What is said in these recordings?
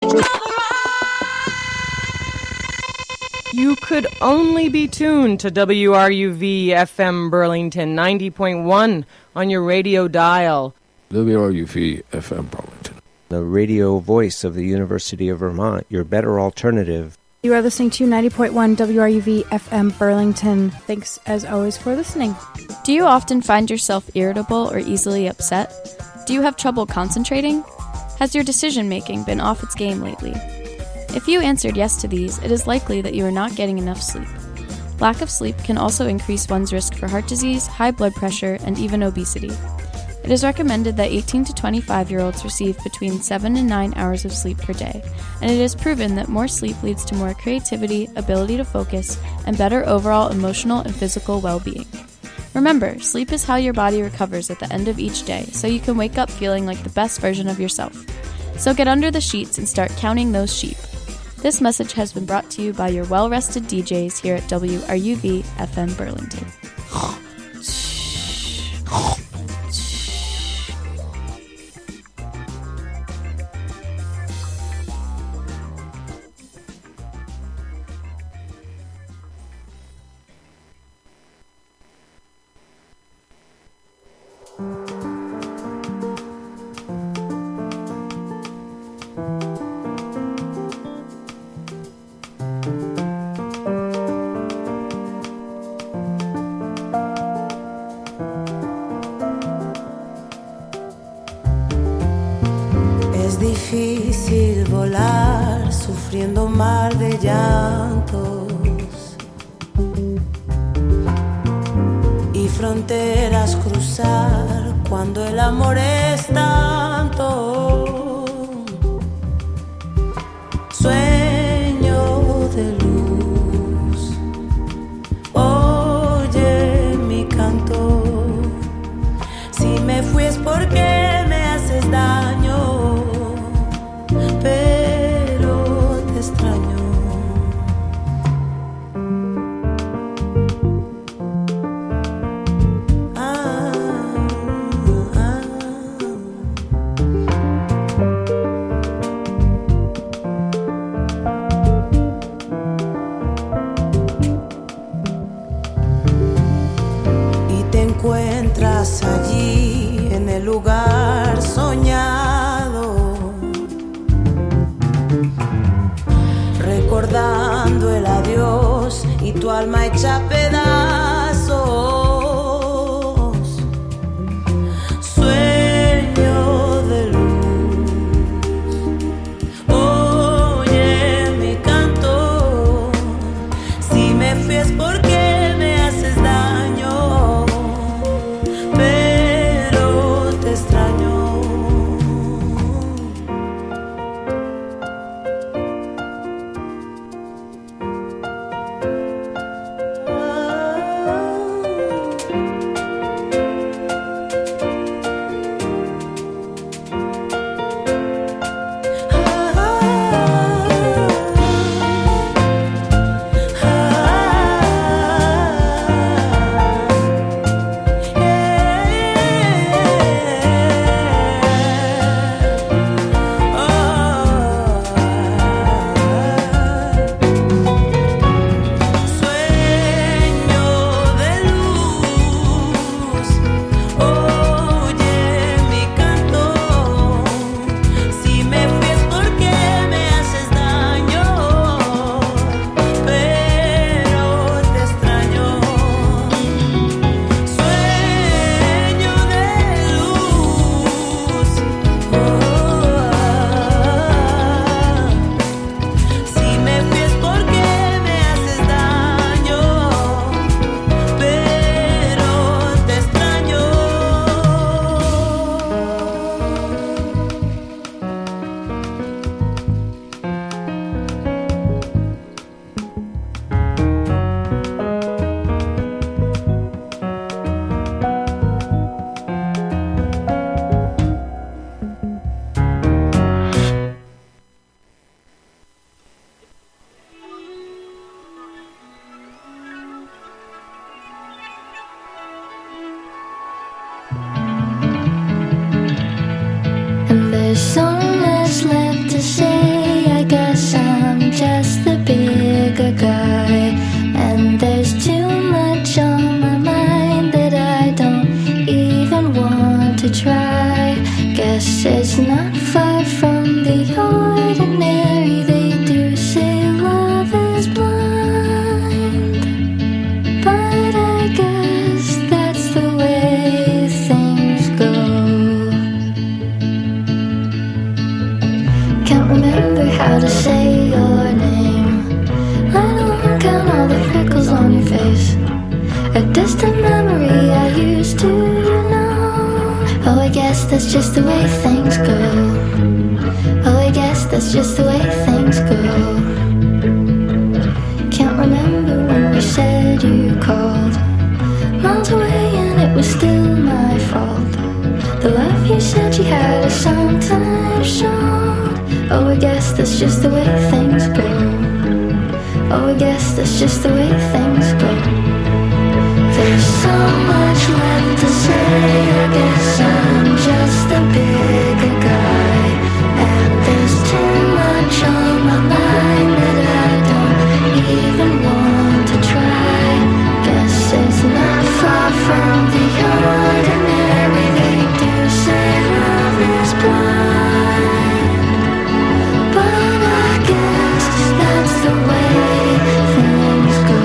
You could only be tuned to WRUV FM Burlington 90.1 on your radio dial. WRUV FM Burlington, the radio voice of the University of Vermont, your better alternative. You are listening to 90.1 WRUV FM Burlington. Thanks, as always, for listening. Do you often find yourself irritable or easily upset? Do you have trouble concentrating? Has your decision-making been off its game lately? If you answered yes to these, it is likely that you are not getting enough sleep. Lack of sleep can also increase one's risk for heart disease, high blood pressure, and even obesity. It is recommended that 18 to 25-year-olds receive between 7 and 9 hours of sleep per day, and it is proven that more sleep leads to more creativity, ability to focus, and better overall emotional and physical well-being. Remember, sleep is how your body recovers at the end of each day, so you can wake up feeling like the best version of yourself. So get under the sheets and start counting those sheep. This message has been brought to you by your well-rested DJs here at WRUV FM Burlington. Difícil volar sufriendo un mar de llantos y fronteras cruzar cuando el amor es tanto. Sueño de luz, oye mi canto. Si me fui es porque me haces daño. Pero te extraño. Y te encuentras allí en el lugar soñado, recordando el adiós y tu alma hecha pedazos. Sueño de luz, oye mi canto. Si me fui es porque me haces daño, pero te extraño. how to say your name, let alone count all the freckles on your face. A distant memory I used to know. Oh, I guess that's just the way things go. Oh, I guess that's just the way things go. Can't remember when you said you called, miles away and it was still my fault. The love you said you had is sometimes showed. Oh, I guess that's just the way things go. Oh, I guess that's just the way things go. There's so much left to say. I guess I'm just a bigger guy, and there's too much on my mind that I don't even want to try. Guess it's not far from the ordinary. They do say love is blind, but I guess that's the way things go.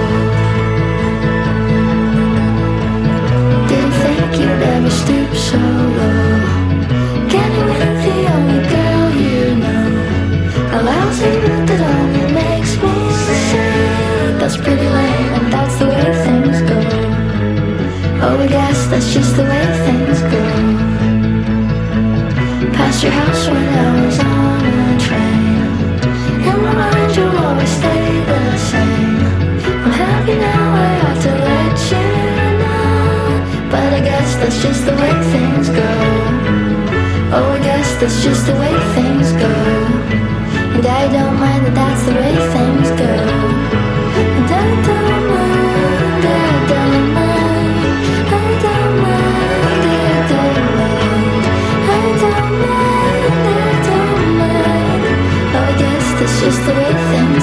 Didn't think you'd ever stoop so low, getting with the only girl you know. A lousy route that only makes me say that's pretty lame, and that's the way things go. Oh, I guess that's just the way things go. Past your house when I was on a train, in my mind you'll always stay the same. I'm happy now, I ought to let you know, but I guess that's just the way things go. Oh, I guess that's just the way things go. And I don't mind that that's the way things go. And I don't mind, I don't mind, I don't mind, I don't mind, I don't mind, I don't mind. Oh, I guess that's just the way things